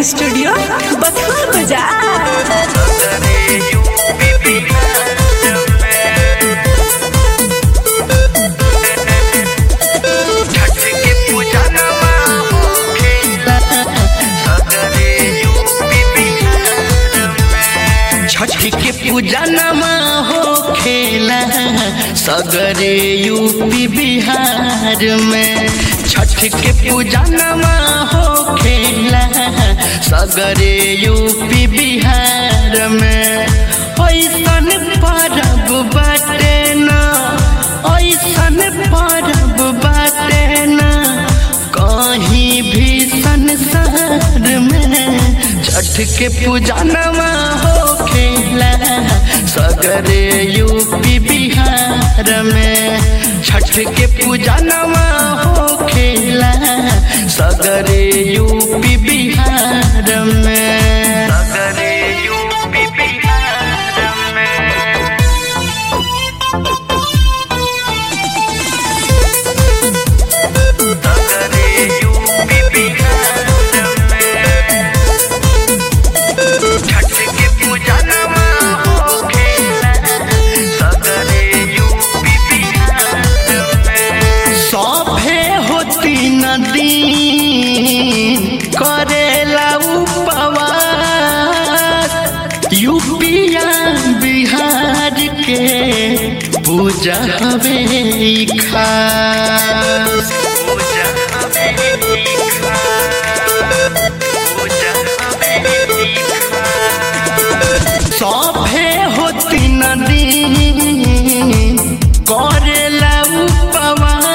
Studio बथुआ बाजार। छठ के पूजा नमा हो खेला सगरे यूपी बिहार में। छठ के पूजा नमा हो खेला सगरे यूपी बिहार में। ऐसन परब बाटे ना, ऐसन परब बाटे ना कहीं भी संसार में। छठ के पूजा नमा हो खेला सगरे यूपी बिहार में। छठ के पूजा नमा हो खेला सगरे यूपी बिहार में। सगरे यूपी बिहार में। सगरे यूपी बिहार में। छठ के पूजा नमा हो खेला सगरे यूपी बिहार में। सभे होती नदी करेला उपवास, यूपिया बिहार के पूजा हवे खास। सभे होती नदी करेला उपवास,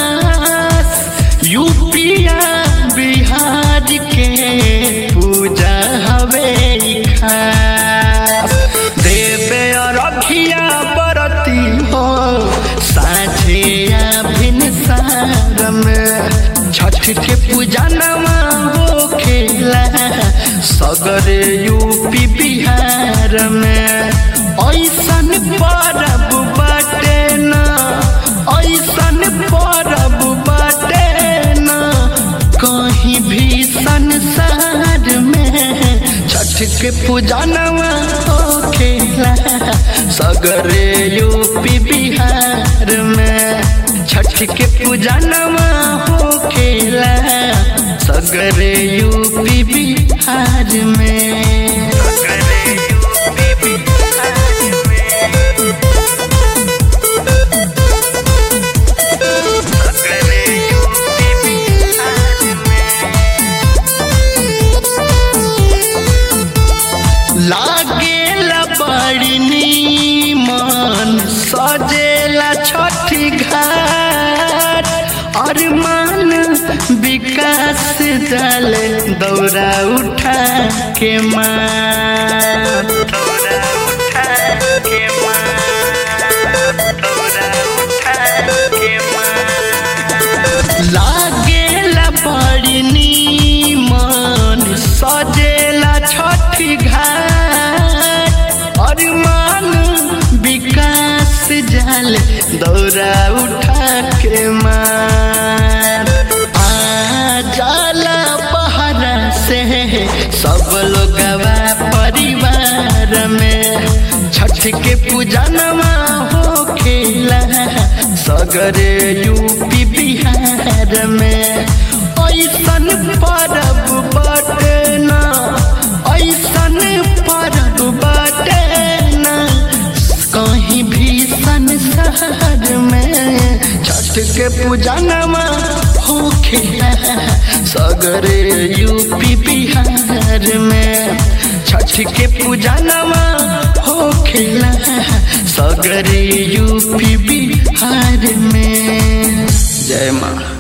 यूपिया बिहार के पूजा हवे खास। देवे रखिया बरती हो साझे भिनसार में। छठ के पूजा नमा हो खेला सगरे यूपी बिहार में। ऐसन परब बाटे ना, ऐसन परब बाटे ना कहीं भी संसार में। छठ के पूजा नमा हो खेला सगरे यूपी बिहार में। छठ के पूजा नमा हो खेला सगरे यूपी बिहार में। सगरे यूपी बिहार में। सगरे यूपी बिहार में। लागेला बड़ी नीमन सजेला छठी घाट, अरमान विकास दल दौरा उठा के माँ। दौरा उठा के माँ। दौरा उठा के माँ। लागेला बड़ी नीमन सजेला छठी घाट, अरमान विकास जल दौरा उठा के मार। जाला बहरा से सब लोगवा परिवार में। छठ के पूजा नमा हो खेला सगरे यूपी बिहार में। ऐसन परब बाटे ना, ऐसन परब बाटे ना कहीं भी संसार में। छठ के पूजा नमा हो खेला सगरे यूपी बिहार में। छठ के पूजा नमा हो खेला सगरे यूपी बिहार में। जय माँ।